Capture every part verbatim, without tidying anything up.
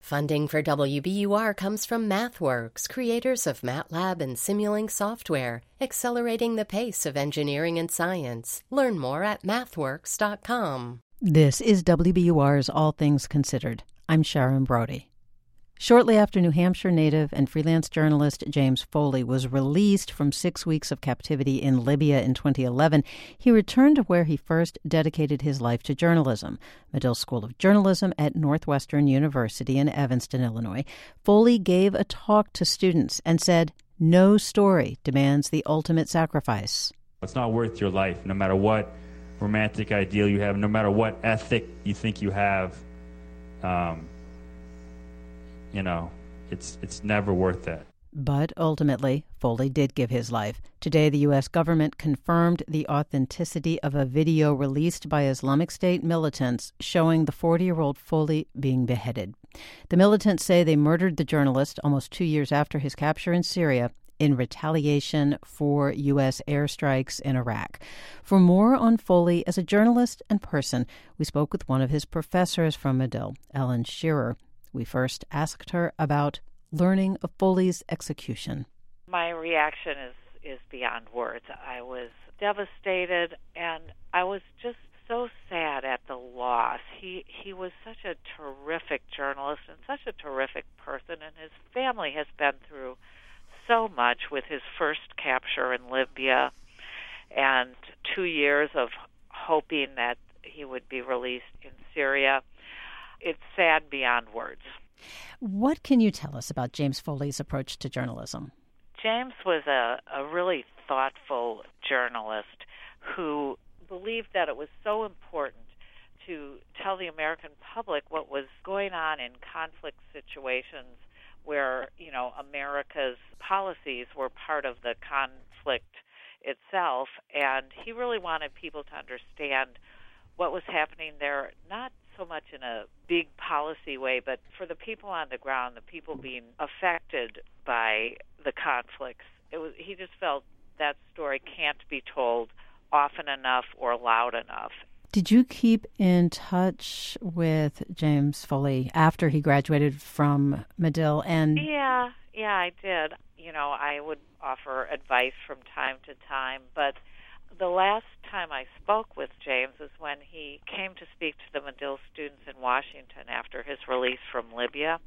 Funding for W B U R comes from MathWorks, creators of MATLAB and Simulink software, accelerating the pace of engineering and science. Learn more at mathworks dot com. This is W B U R's All Things Considered. I'm Sharon Brody. Shortly after New Hampshire native and freelance journalist James Foley was released from six weeks of captivity in Libya in twenty eleven, he returned to where he first dedicated his life to journalism, Medill School of Journalism at Northwestern University in Evanston, Illinois. Foley gave a talk to students and said, "No story demands the ultimate sacrifice." It's not worth your life, no matter what romantic ideal you have, no matter what ethic you think you have. Um, you know, it's it's never worth that. But ultimately, Foley did give his life. Today, the U S government confirmed the authenticity of a video released by Islamic State militants showing the forty-year-old Foley being beheaded. The militants say they murdered the journalist almost two years after his capture in Syria in retaliation for U S airstrikes in Iraq. For more on Foley as a journalist and person, we spoke with one of his professors from Medill, Ellen Shearer. We first asked her about learning of Foley's execution. My reaction is, is beyond words. I was devastated, and I was just so sad at the loss. He he was such a terrific journalist and such a terrific person, and his family has been through so much with his first capture in Libya and two years of hoping that he would be released in Syria. It's sad beyond words. What can you tell us about James Foley's approach to journalism? James was a, a really thoughtful journalist who believed that it was so important to tell the American public what was going on in conflict situations where, you know, America's policies were part of the conflict itself. And he really wanted people to understand what was happening there, not so much in a big policy way, but for the people on the ground, the people being affected by the conflicts. It was, he just felt that story can't be told often enough or loud enough. Did you keep in touch with James Foley after he graduated from Medill? And yeah, yeah, I did. You know, I would offer advice from time to time, but the last time I spoke with James is when he came to speak to the Medill students in Washington after his release from Libya.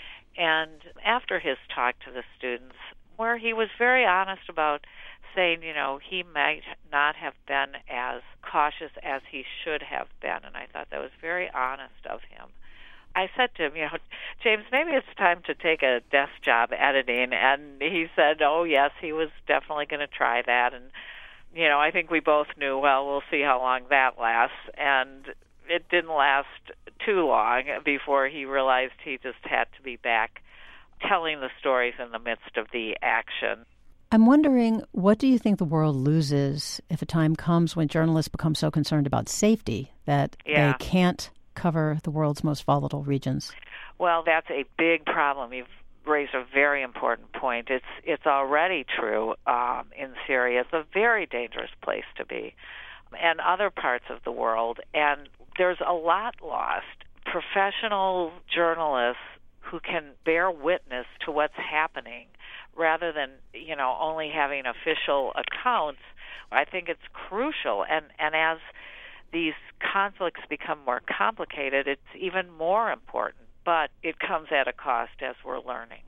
And after his talk to the students, where he was very honest about saying, you know, he might not have been as cautious as he should have been. And I thought that was very honest of him. I said to him, you know, James, maybe it's time to take a desk job editing. And he said, oh, yes, he was definitely going to try that. And you know, I think we both knew, well, we'll see how long that lasts. And it didn't last too long before he realized he just had to be back telling the stories in the midst of the action. I'm wondering, what do you think the world loses if a time comes when journalists become so concerned about safety that yeah. they can't cover the world's most volatile regions? Well, that's a big problem. You've raised a very important point. It's it's already true um, in Syria. It's a very dangerous place to be, and other parts of the world. And there's a lot lost. Professional journalists who can bear witness to what's happening, rather than you know only having official accounts. I think it's crucial. And and as these conflicts become more complicated, it's even more important. But it comes at a cost, as we're learning.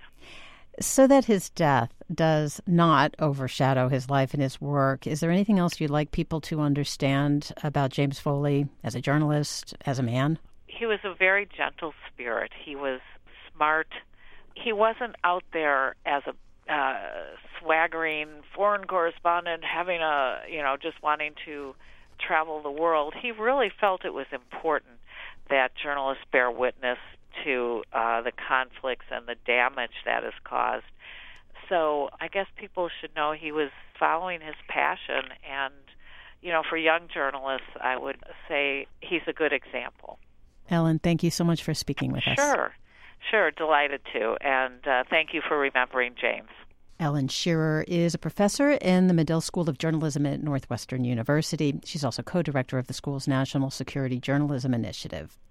So that his death does not overshadow his life and his work, is there anything else you'd like people to understand about James Foley as a journalist, as a man? He was a very gentle spirit. He was smart. He wasn't out there as a uh, swaggering foreign correspondent, having a, you know, just wanting to travel the world. He really felt it was important that journalists bear witness to uh, the conflicts and the damage that is caused. So I guess people should know he was following his passion, and, you know, for young journalists, I would say he's a good example. Ellen, thank you so much for speaking with sure. us. Sure, sure, delighted to, and uh, thank you for remembering James. Ellen Shearer is a professor in the Medill School of Journalism at Northwestern University. She's also co-director of the school's National Security Journalism Initiative.